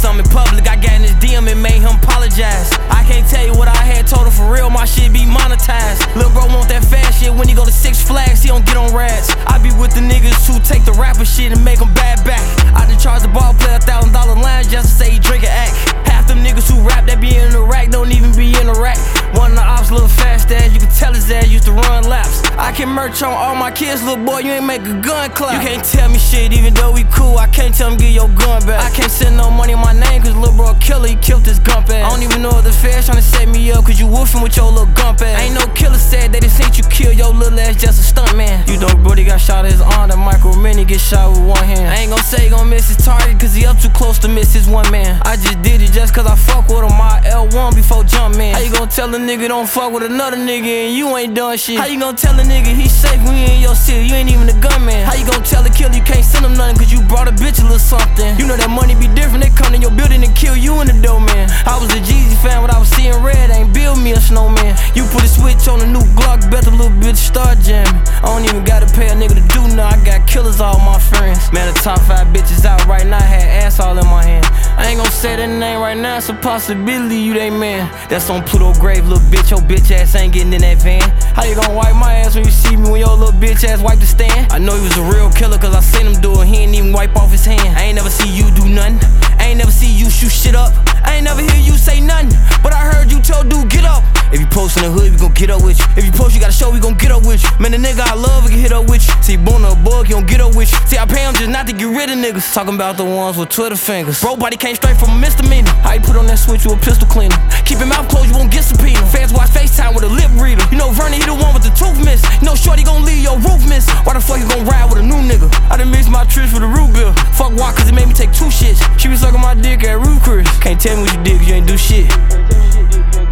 something in public. I got in his DM and made him apologize. I can't tell you what I had told him for real, my shit be monetized. Lil' bro want that fast shit when he go to Six Flags, he don't get on rats. I be with the niggas who take the rapper shit and make them bad back. I done charge the ball player $1,000 line just to say he drink and act. Half them niggas who rap that be in the rack don't even be in the rack. One of the ops little fast ass, you can tell his ass used to run laps. I can merch on all my kids, little boy, you ain't make a gun clap. You can't tell me shit even though we cool, I can't tell him get your gun back. I can't send no money in my name cause little bro a killer, he killed his gump ass. I don't even know if the feds tryna set me up cause you woofing with your little gump ass. Ain't no killer said they done seen you kill your little ass, just a stunt man. You know brody got shot at his arm, that Micro Mini get shot with one hand. I ain't gon' say he gon' miss his target cause he up too close to miss his one man. I just did it just cause I fuck with him, my L1 before jump man. How you gon' tell a nigga don't fuck with another nigga and you ain't done shit? How you gon' tell a nigga he safe when you in your city, you ain't even a gunman? How you gon' tell a killer you can't send him nothing cause you brought a bitch a little something? You know that money be different, they come in your building and kill you in the door, man. I was a Jeezy fan when I was seeing red, ain't build me a snowman. You put a switch on a new Glock, bet the little bitch start jamming. I don't even gotta pay a nigga to do nothing, I got killers all my friends. Man, the top 5 bitches out right now had ass all in my hand. I ain't gon' say that name right now, it's a possibility you they man. That's on Pluto grave, little bitch, your bitch ass ain't getting in that van. How you gon' wipe my ass when you see me when your little bitch ass wipe the stand? I know he was a real killer cause I seen him do it, he ain't even wipe off his hand. I ain't never see you do nothing, I ain't never see you shoot shit up, I ain't never hear you say nothing, but I heard you tell dude get up. If you post in the hood, we gon' get up with you. If you post, you gotta show, we gon' get up with you. Man, the nigga I love, we can hit up with you. See, born a bug, he don't get up with you. See, I pay him just not to get rid of niggas. Talking about the ones with Twitter fingers. Bro, body came straight from a misdemeanor. How you put on that switch with a pistol cleaner? Keep your mouth closed, you won't get subpoena. Fans watch FaceTime with a lip reader. You know Vernon, he the one with the tooth miss. You know Shorty gon' leave your roof miss. Why the fuck you gon' ride with a new nigga? I done mixed my trips with a root beer. Fuck why, cause it made me take 2 shits. She was sucking my dick at Ruth Chris. Can't tell me what you did cause you ain't do shit.